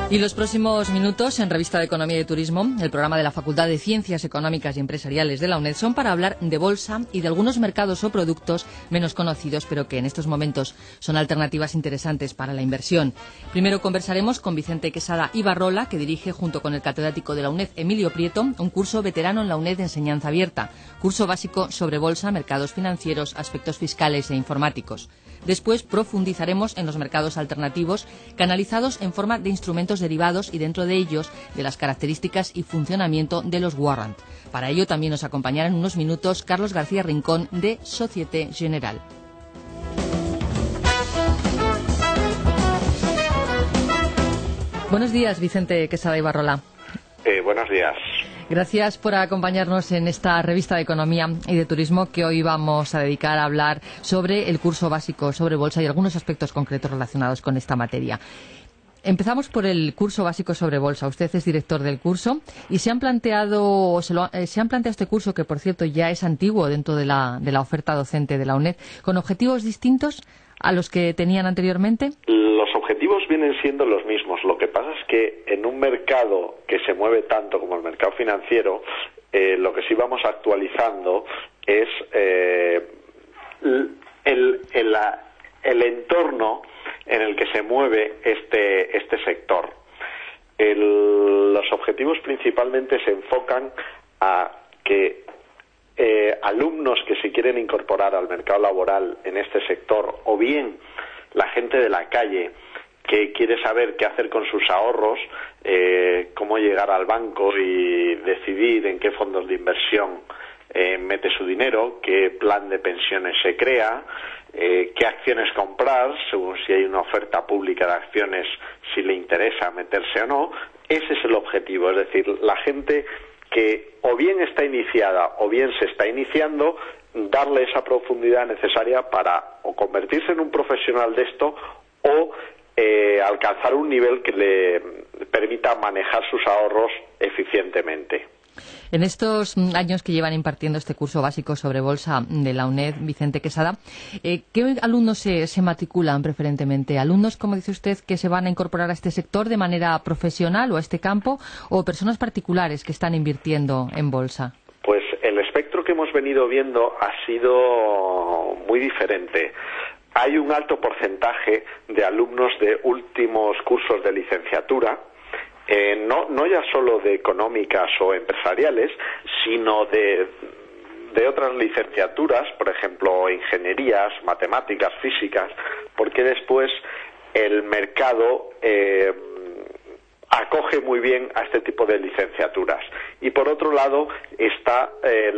Y los próximos minutos en Revista de Economía y Turismo, el programa de la Facultad de Ciencias Económicas y Empresariales de la UNED, son para hablar de bolsa y de algunos mercados o productos menos conocidos, pero que en estos momentos son alternativas interesantes para la inversión. Primero conversaremos con Vicente Quesada Ibarrola, que dirige junto con el catedrático de la UNED, Emilio Prieto, un curso veterano en la UNED de enseñanza abierta, curso básico sobre bolsa, mercados financieros, aspectos fiscales e informáticos. Después profundizaremos en los mercados alternativos, canalizados en forma de instrumentos derivados y dentro de ellos de las características y funcionamiento de los warrants. Para ello también nos acompañará en unos minutos Carlos García Rincón de Société Générale. Buenos días, Vicente Quesada Ibarrola. Buenos días. Gracias por acompañarnos en esta revista de Economía y de Turismo que hoy vamos a dedicar a hablar sobre el curso básico sobre bolsa y algunos aspectos concretos relacionados con esta materia. Empezamos por el curso básico sobre bolsa. Usted es director del curso y se han planteado este curso, que por cierto ya es antiguo dentro de la oferta docente de la UNED, con objetivos distintos a los que tenían anteriormente. Los objetivos vienen siendo los mismos. Lo que pasa es que en un mercado que se mueve tanto como el mercado financiero, lo que sí vamos actualizando es el entorno en el que se mueve este sector. Los objetivos principalmente se enfocan a que alumnos que se quieren incorporar al mercado laboral en este sector, o bien la gente de la calle que quiere saber qué hacer con sus ahorros, cómo llegar al banco y decidir en qué fondos de inversión mete su dinero, qué plan de pensiones se crea, qué acciones comprar, según si hay una oferta pública de acciones, si le interesa meterse o no. Ese es el objetivo, es decir, la gente que o bien está iniciada o bien se está iniciando, darle esa profundidad necesaria para o convertirse en un profesional de esto o alcanzar un nivel que le permita manejar sus ahorros eficientemente. En estos años que llevan impartiendo este curso básico sobre bolsa de la UNED, Vicente Quesada, ¿qué alumnos se matriculan preferentemente? ¿Alumnos, como dice usted, que se van a incorporar a este sector de manera profesional o a este campo, o personas particulares que están invirtiendo en bolsa? Pues el espectro que hemos venido viendo ha sido muy diferente. Hay un alto porcentaje de alumnos de últimos cursos de licenciatura, no ya solo de económicas o empresariales, sino de otras licenciaturas, por ejemplo, ingenierías, matemáticas, físicas, porque después el mercado acoge muy bien a este tipo de licenciaturas. Y por otro lado está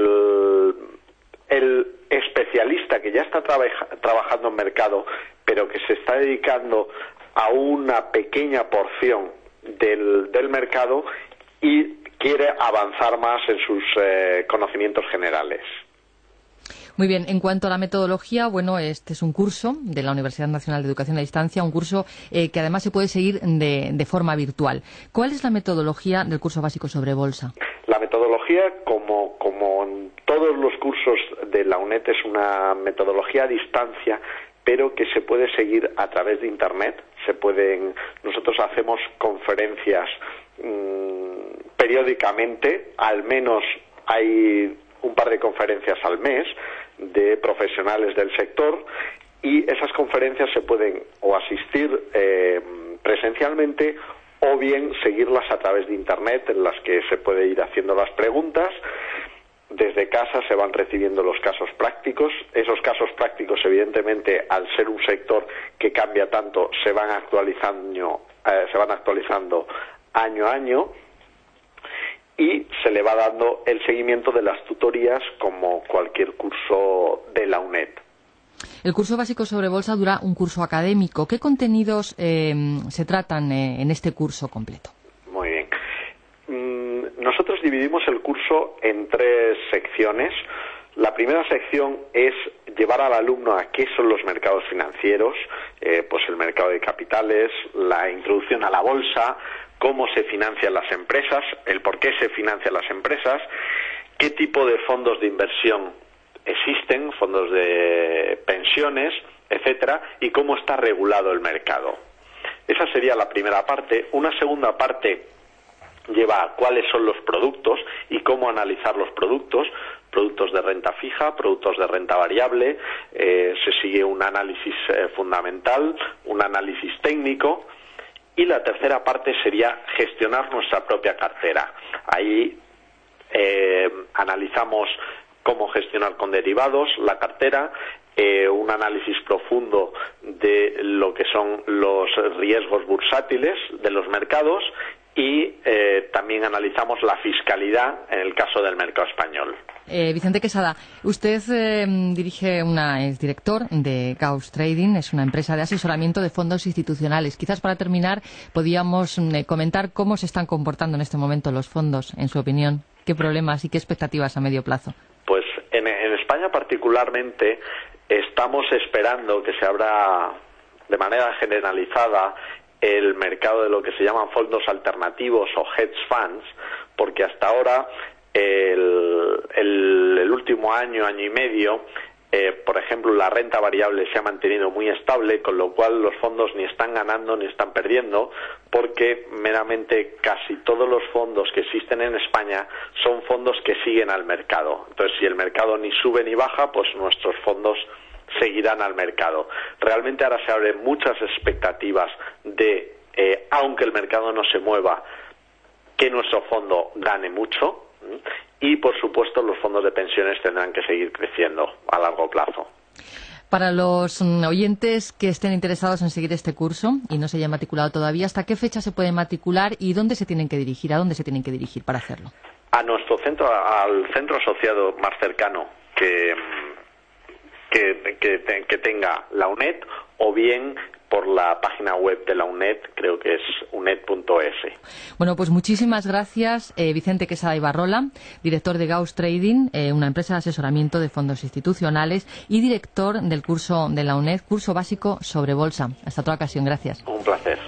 el especialista que ya está trabajando en mercado, pero que se está dedicando a una pequeña porción del mercado y quiere avanzar más en sus conocimientos generales. Muy bien, en cuanto a la metodología, bueno, este es un curso de la Universidad Nacional de Educación a Distancia, un curso que además se puede seguir de forma virtual. ¿Cuál es la metodología del curso básico sobre bolsa? La metodología, como en todos los cursos de la UNED, es una metodología a distancia, pero que se puede seguir a través de Internet. Nosotros hacemos conferencias periódicamente, al menos hay un par de conferencias al mes de profesionales del sector, y esas conferencias se pueden o asistir presencialmente o bien seguirlas a través de Internet, en las que se puede ir haciendo las preguntas. Desde casa se van recibiendo los casos prácticos. Esos casos prácticos, evidentemente, al ser un sector que cambia tanto, se van actualizando año a año, y se le va dando el seguimiento de las tutorías como cualquier curso de la UNED. El curso básico sobre bolsa dura un curso académico. ¿Qué contenidos se tratan en este curso completo? Muy bien. Nosotros dividimos el curso en 3 secciones. La primera sección es llevar al alumno a qué son los mercados financieros, pues el mercado de capitales, la introducción a la bolsa, cómo se financian las empresas, el por qué se financian las empresas, qué tipo de fondos de inversión existen, fondos de pensiones, etcétera, y cómo está regulado el mercado. Esa sería la primera parte. Una segunda parte lleva a cuáles son los productos y cómo analizar los productos de renta fija, productos de renta variable. Se sigue un análisis fundamental, un análisis técnico. Y la tercera parte sería gestionar nuestra propia cartera. Ahí analizamos cómo gestionar con derivados la cartera, un análisis profundo de lo que son los riesgos bursátiles de los mercados y también analizamos la fiscalidad en el caso del mercado español. Vicente Quesada, usted es director de Gauss Trading, es una empresa de asesoramiento de fondos institucionales. Quizás para terminar podíamos comentar cómo se están comportando en este momento los fondos, en su opinión. ¿Qué problemas y qué expectativas a medio plazo? Pues en España particularmente estamos esperando que se abra de manera generalizada el mercado de lo que se llaman fondos alternativos o hedge funds, porque hasta ahora el último año y medio, por ejemplo, la renta variable se ha mantenido muy estable, con lo cual los fondos ni están ganando ni están perdiendo, porque meramente casi todos los fondos que existen en España son fondos que siguen al mercado. Entonces, si el mercado ni sube ni baja, pues nuestros fondos seguirán al mercado. Realmente ahora se abren muchas expectativas de, aunque el mercado no se mueva, que nuestro fondo gane mucho. Y, por supuesto, los fondos de pensiones tendrán que seguir creciendo a largo plazo. Para los oyentes que estén interesados en seguir este curso y no se hayan matriculado todavía, ¿hasta qué fecha se pueden matricular y dónde se tienen que dirigir? ¿A dónde se tienen que dirigir para hacerlo? A nuestro centro, al centro asociado más cercano que tenga la UNED, o bien por la página web de la UNED, creo que es uned.es. Bueno, pues muchísimas gracias, Vicente Quesada Ibarrola, director de Gauss Trading, una empresa de asesoramiento de fondos institucionales y director del curso de la UNED, curso básico sobre bolsa. Hasta otra ocasión, gracias. Un placer.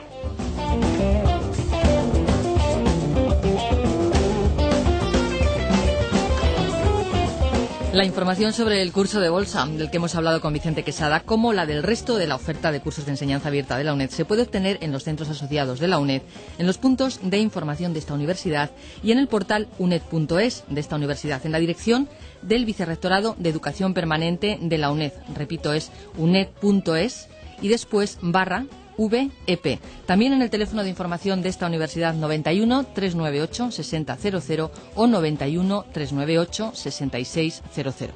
La información sobre el curso de bolsa del que hemos hablado con Vicente Quesada, como la del resto de la oferta de cursos de enseñanza abierta de la UNED, se puede obtener en los centros asociados de la UNED, en los puntos de información de esta universidad y en el portal uned.es de esta universidad, en la dirección del Vicerrectorado de Educación Permanente de la UNED. Repito, es uned.es y después /VEP. También en el teléfono de información de esta universidad 91 398 6000 o 91 398 6600.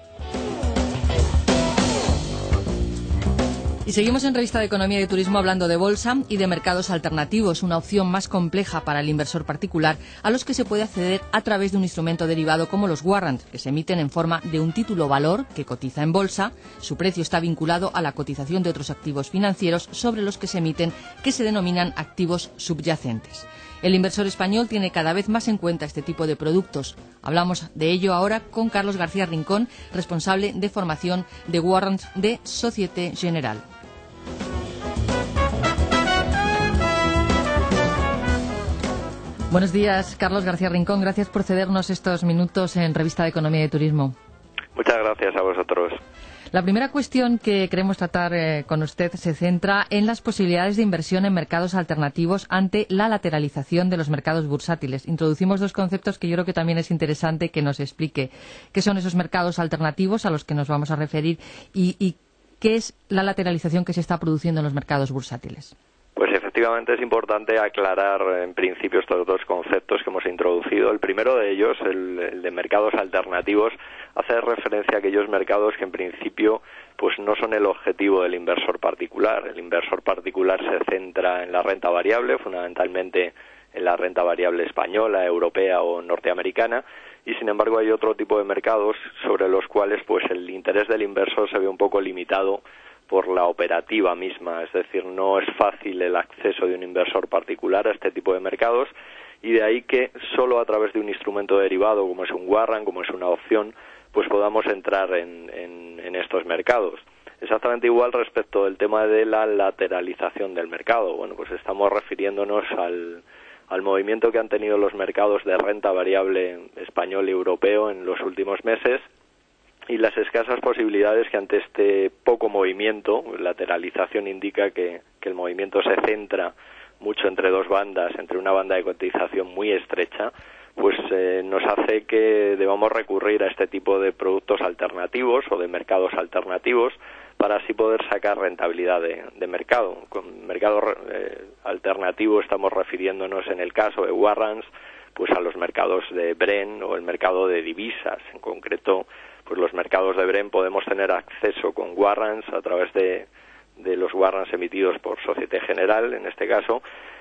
Y seguimos en Revista de Economía y Turismo hablando de bolsa y de mercados alternativos, una opción más compleja para el inversor particular, a los que se puede acceder a través de un instrumento derivado como los warrants, que se emiten en forma de un título valor que cotiza en bolsa. Su precio está vinculado a la cotización de otros activos financieros sobre los que se emiten, que se denominan activos subyacentes. El inversor español tiene cada vez más en cuenta este tipo de productos. Hablamos de ello ahora con Carlos García Rincón, responsable de formación de warrants de Société Générale. Buenos días, Carlos García Rincón. Gracias por cedernos estos minutos en Revista de Economía y Turismo. Muchas gracias a vosotros. La primera cuestión que queremos tratar con usted se centra en las posibilidades de inversión en mercados alternativos ante la lateralización de los mercados bursátiles. Introducimos dos conceptos que yo creo que también es interesante que nos explique qué son esos mercados alternativos a los que nos vamos a referir y qué es la lateralización que se está produciendo en los mercados bursátiles. Pues efectivamente es importante aclarar en principio estos dos conceptos que hemos introducido. El primero de ellos, el de mercados alternativos, hace referencia a aquellos mercados que en principio pues no son el objetivo del inversor particular. El inversor particular se centra en la renta variable, fundamentalmente en la renta variable española, europea o norteamericana, y sin embargo hay otro tipo de mercados sobre los cuales pues el interés del inversor se ve un poco limitado por la operativa misma, es decir, no es fácil el acceso de un inversor particular a este tipo de mercados, y de ahí que solo a través de un instrumento derivado como es un warrant, como es una opción, pues podamos entrar en estos mercados. Exactamente igual respecto del tema de la lateralización del mercado. Bueno, pues estamos refiriéndonos al movimiento que han tenido los mercados de renta variable español y europeo en los últimos meses, y las escasas posibilidades que ante este poco movimiento, lateralización indica que el movimiento se centra mucho entre dos bandas, entre una banda de cotización muy estrecha, pues nos hace que debamos recurrir a este tipo de productos alternativos o de mercados alternativos para así poder sacar rentabilidad de mercado. Con mercado alternativo estamos refiriéndonos en el caso de warrants pues a los mercados de Bren o el mercado de divisas. En concreto, pues los mercados de Bren podemos tener acceso con warrants a través de los warrants emitidos por Société Générale, en este caso,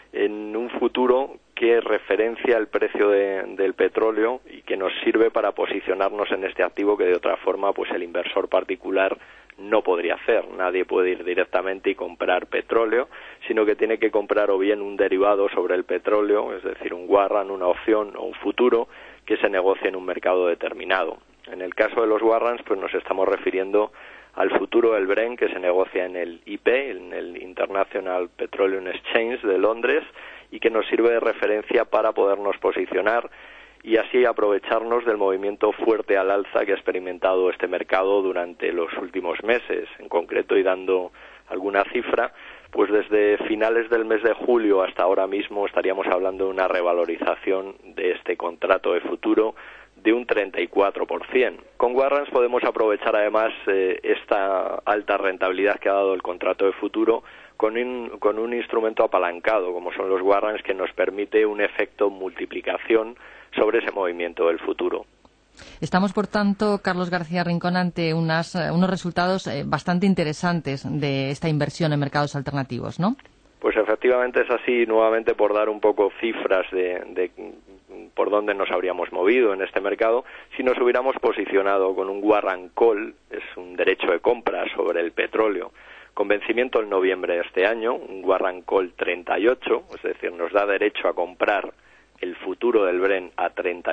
en un futuro que referencia el precio del petróleo y que nos sirve para posicionarnos en este activo que de otra forma pues el inversor particular no podría hacer. Nadie puede ir directamente y comprar petróleo, sino que tiene que comprar o bien un derivado sobre el petróleo, es decir, un warrant, una opción o un futuro que se negocie en un mercado determinado. En el caso de los warrants, pues nos estamos refiriendo al futuro del Bren que se negocia en el IP, en el International Petroleum Exchange de Londres, y que nos sirve de referencia para podernos posicionar y así aprovecharnos del movimiento fuerte al alza que ha experimentado este mercado durante los últimos meses. En concreto, y dando alguna cifra, pues desde finales del mes de julio hasta ahora mismo estaríamos hablando de una revalorización de este contrato de futuro de un 34%. Con warrants podemos aprovechar además esta alta rentabilidad que ha dado el contrato de futuro con un instrumento apalancado, como son los warrants, que nos permite un efecto multiplicación sobre ese movimiento del futuro. Estamos, por tanto, Carlos García Rincón, ante unos resultados bastante interesantes de esta inversión en mercados alternativos, ¿no? Pues efectivamente es así. Nuevamente, por dar un poco cifras de por dónde nos habríamos movido en este mercado, si nos hubiéramos posicionado con un warrant call, es un derecho de compra sobre el petróleo, con vencimiento en noviembre de este año, un warrant call 38, es decir, nos da derecho a comprar el futuro del Bren a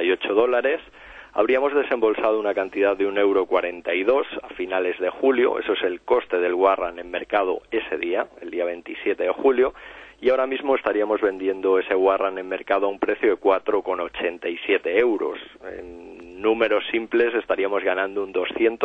$38, habríamos desembolsado una cantidad de €1,42 a finales de julio, eso es el coste del warrant en mercado ese día, el día 27 de julio, y ahora mismo estaríamos vendiendo ese warrant en mercado a un precio de €4,87. En números simples estaríamos ganando un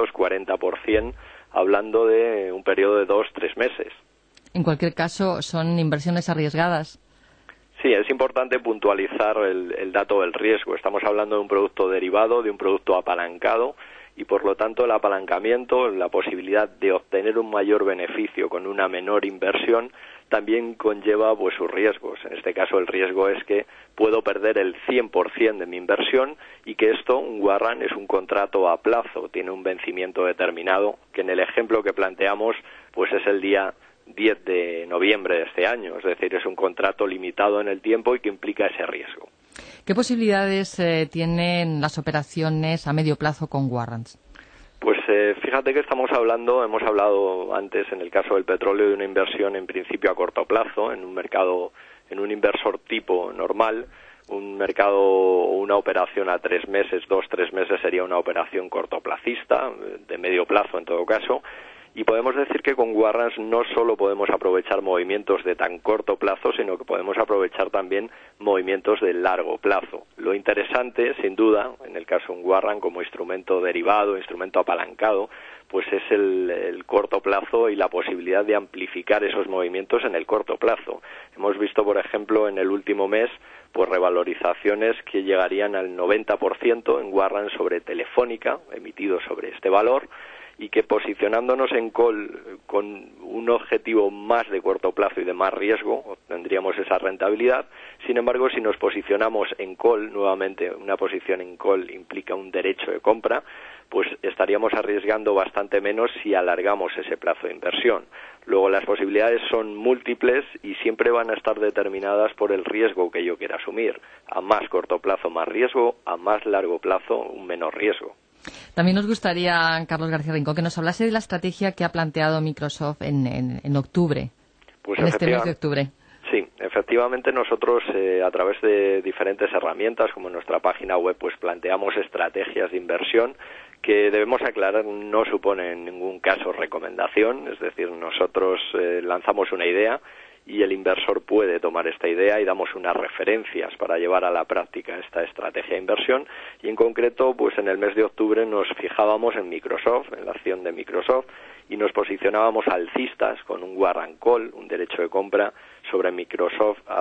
240%, hablando de un periodo de 2-3 meses. En cualquier caso, son inversiones arriesgadas. Sí, es importante puntualizar el dato del riesgo. Estamos hablando de un producto derivado, de un producto apalancado, y por lo tanto el apalancamiento, la posibilidad de obtener un mayor beneficio con una menor inversión, también conlleva pues sus riesgos. En este caso el riesgo es que puedo perder el 100% de mi inversión y que esto, un warrant, es un contrato a plazo, tiene un vencimiento determinado, que en el ejemplo que planteamos pues es el día 10 de noviembre de este año, es decir, es un contrato limitado en el tiempo y que implica ese riesgo. ¿Qué posibilidades tienen las operaciones a medio plazo con warrants? Pues fíjate que hemos hablado antes en el caso del petróleo de una inversión en principio a corto plazo, en un mercado, en un inversor tipo normal. Un mercado o una operación a 3 meses, 2-3 meses sería una operación cortoplacista, de medio plazo en todo caso. Y podemos decir que con warrants no solo podemos aprovechar movimientos de tan corto plazo, sino que podemos aprovechar también movimientos de largo plazo. Lo interesante, sin duda, en el caso de un warrant como instrumento derivado, instrumento apalancado, pues es el corto plazo y la posibilidad de amplificar esos movimientos en el corto plazo. Hemos visto, por ejemplo, en el último mes, pues revalorizaciones que llegarían al 90% en warrants sobre Telefónica, emitidos sobre este valor, y que posicionándonos en call con un objetivo más de corto plazo y de más riesgo, obtendríamos esa rentabilidad. Sin embargo, si nos posicionamos en call, nuevamente una posición en call implica un derecho de compra, pues estaríamos arriesgando bastante menos si alargamos ese plazo de inversión. Luego, las posibilidades son múltiples y siempre van a estar determinadas por el riesgo que yo quiera asumir. A más corto plazo, más riesgo; a más largo plazo, un menor riesgo. También nos gustaría, Carlos García Rincón, que nos hablase de la estrategia que ha planteado Microsoft en octubre, pues en este mes de octubre. Sí, efectivamente nosotros a través de diferentes herramientas, como en nuestra página web, pues planteamos estrategias de inversión que, debemos aclarar, no suponen en ningún caso recomendación. Es decir, nosotros lanzamos una idea y el inversor puede tomar esta idea y damos unas referencias para llevar a la práctica esta estrategia de inversión. Y en concreto, pues en el mes de octubre nos fijábamos en Microsoft, en la acción de Microsoft, y nos posicionábamos alcistas con un warrant call, un derecho de compra sobre Microsoft a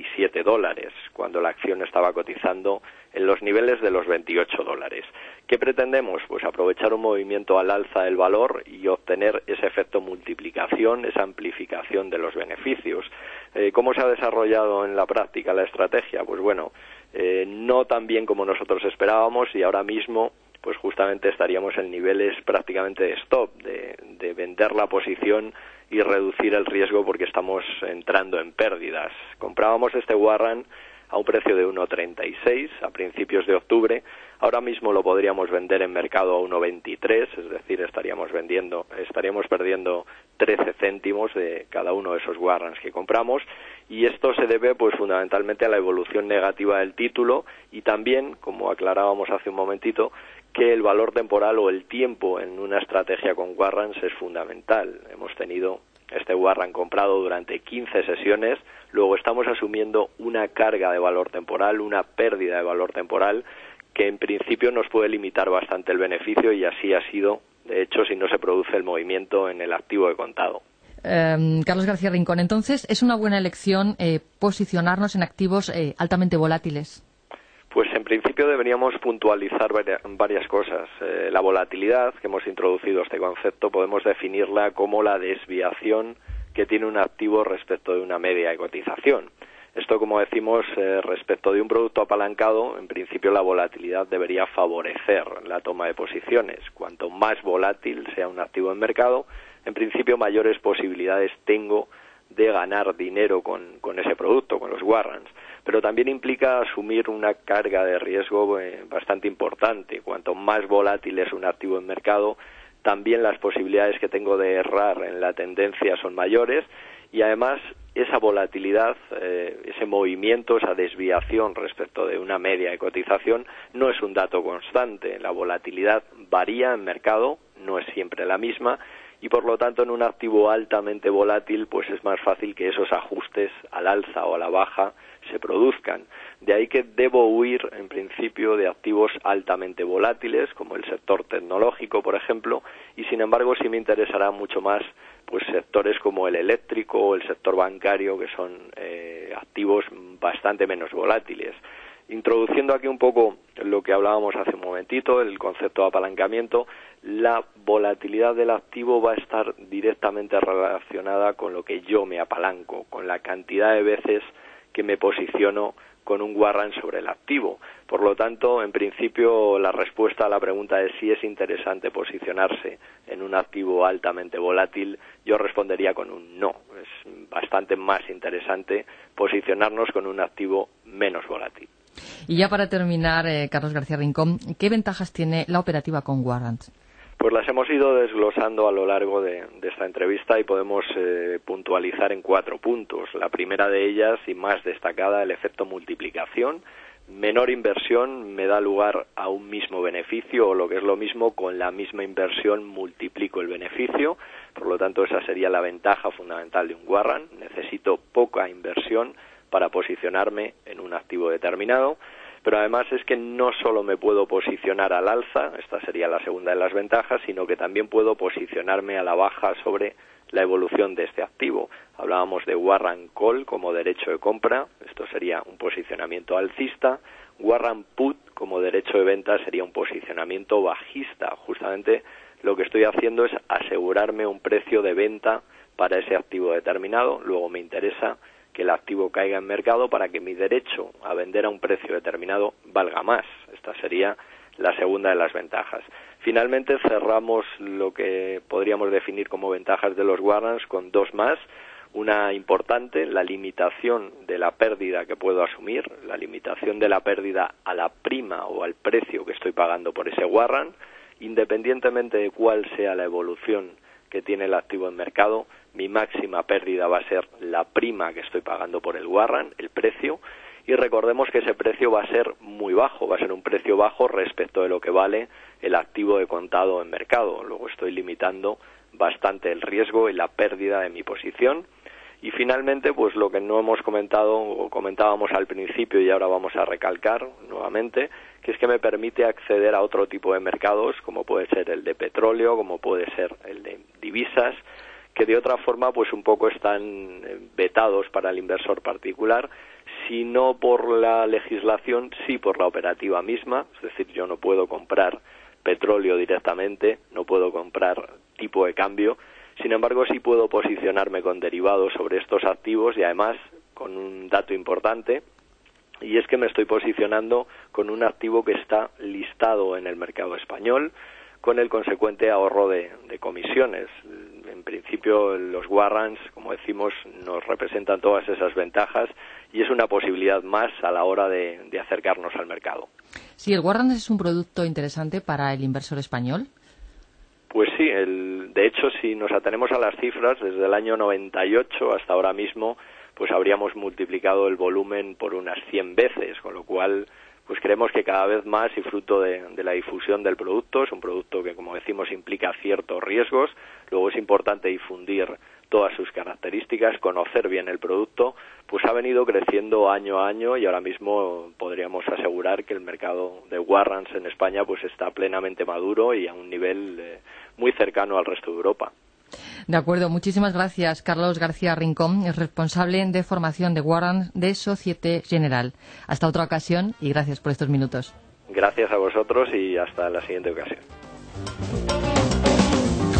$27, cuando la acción estaba cotizando en los niveles de los $28. ¿Qué pretendemos? Pues aprovechar un movimiento al alza del valor y obtener ese efecto multiplicación, esa amplificación de los beneficios. ¿Cómo se ha desarrollado en la práctica la estrategia? Pues bueno, no tan bien como nosotros esperábamos, y ahora mismo pues justamente estaríamos en niveles prácticamente de stop, de vender la posición y reducir el riesgo porque estamos entrando en pérdidas. Comprábamos este warrant a un precio de 1,36 a principios de octubre. Ahora mismo lo podríamos vender en mercado a 1,23, es decir, estaríamos perdiendo 13 céntimos de cada uno de esos warrants que compramos, y esto se debe pues fundamentalmente a la evolución negativa del título y también, como aclarábamos hace un momentito, que el valor temporal o el tiempo en una estrategia con warrants es fundamental. Hemos tenido este warrant comprado durante 15 sesiones, luego estamos asumiendo una carga de valor temporal, una pérdida de valor temporal, que en principio nos puede limitar bastante el beneficio, y así ha sido, de hecho, si no se produce el movimiento en el activo de contado. Carlos García Rincón, entonces, ¿es una buena elección posicionarnos en activos altamente volátiles? Pues en principio deberíamos puntualizar varias cosas. La volatilidad, que hemos introducido este concepto, podemos definirla como la desviación que tiene un activo respecto de una media de cotización. Esto, como decimos, respecto de un producto apalancado, en principio la volatilidad debería favorecer la toma de posiciones. Cuanto más volátil sea un activo en mercado, en principio mayores posibilidades tengo de ganar dinero con ese producto, con los warrants. Pero también implica asumir una carga de riesgo bastante importante. Cuanto más volátil es un activo en mercado, también las posibilidades que tengo de errar en la tendencia son mayores, y además esa volatilidad, ese movimiento, esa desviación respecto de una media de cotización no es un dato constante. La volatilidad varía en mercado, no es siempre la misma, y por lo tanto en un activo altamente volátil pues es más fácil que esos ajustes al alza o a la baja se produzcan. De ahí que debo huir en principio de activos altamente volátiles como el sector tecnológico, por ejemplo, y sin embargo sí me interesará mucho más pues sectores como el eléctrico o el sector bancario, que son activos bastante menos volátiles. Introduciendo aquí un poco lo que hablábamos hace un momentito, el concepto de apalancamiento, la volatilidad del activo va a estar directamente relacionada con lo que yo me apalanco, con la cantidad de veces que me posiciono con un warrant sobre el activo. Por lo tanto, en principio, la respuesta a la pregunta de si es interesante posicionarse en un activo altamente volátil, yo respondería con un no. Es bastante más interesante posicionarnos con un activo menos volátil. Y ya para terminar, Carlos García Rincón, ¿qué ventajas tiene la operativa con warrants? Pues las hemos ido desglosando a lo largo de esta entrevista y podemos puntualizar en 4 puntos. La primera de ellas, y más destacada, el efecto multiplicación. Menor inversión me da lugar a un mismo beneficio, o lo que es lo mismo, con la misma inversión multiplico el beneficio. Por lo tanto, esa sería la ventaja fundamental de un warrant. Necesito poca inversión para posicionarme en un activo determinado. Pero además es que no solo me puedo posicionar al alza, esta sería la segunda de las ventajas, sino que también puedo posicionarme a la baja sobre la evolución de este activo. Hablábamos de warrant call como derecho de compra, esto sería un posicionamiento alcista. Warrant put como derecho de venta sería un posicionamiento bajista. Justamente lo que estoy haciendo es asegurarme un precio de venta para ese activo determinado. Luego me interesa que el activo caiga en mercado para que mi derecho a vender a un precio determinado valga más. Esta sería la segunda de las ventajas. Finalmente cerramos lo que podríamos definir como ventajas de los warrants con 2 más. Una importante, la limitación de la pérdida que puedo asumir, la limitación de la pérdida a la prima o al precio que estoy pagando por ese warrant, independientemente de cuál sea la evolución que tiene el activo en mercado, mi máxima pérdida va a ser la prima que estoy pagando por el warrant, el precio, y recordemos que ese precio va a ser muy bajo, va a ser un precio bajo respecto de lo que vale el activo de contado en mercado. Luego estoy limitando bastante el riesgo y la pérdida de mi posición. Y finalmente, pues lo que no hemos comentado o comentábamos al principio y ahora vamos a recalcar nuevamente, que es que me permite acceder a otro tipo de mercados, como puede ser el de petróleo, como puede ser el de divisas, que de otra forma pues un poco están vetados para el inversor particular, si no por la legislación, sí por la operativa misma. Es decir, yo no puedo comprar petróleo directamente, no puedo comprar tipo de cambio. Sin embargo, sí puedo posicionarme con derivados sobre estos activos y además con un dato importante, y es que me estoy posicionando con un activo que está listado en el mercado español, con el consecuente ahorro de comisiones. En principio, los warrants, como decimos, nos representan todas esas ventajas y es una posibilidad más a la hora de acercarnos al mercado. Sí, el warrant es un producto interesante para el inversor español. Pues sí, de hecho, si nos atenemos a las cifras, desde el año 98 hasta ahora mismo, pues habríamos multiplicado el volumen por unas 100 veces, con lo cual pues creemos que cada vez más, y fruto de la difusión del producto, es un producto que, como decimos, implica ciertos riesgos. Luego es importante difundir todas sus características, conocer bien el producto, pues ha venido creciendo año a año y ahora mismo podríamos asegurar que el mercado de warrants en España pues está plenamente maduro y a un nivel muy cercano al resto de Europa. De acuerdo, muchísimas gracias. Carlos García Rincón es responsable de formación de warrants de Société Générale. Hasta otra ocasión y gracias por estos minutos. Gracias a vosotros y hasta la siguiente ocasión.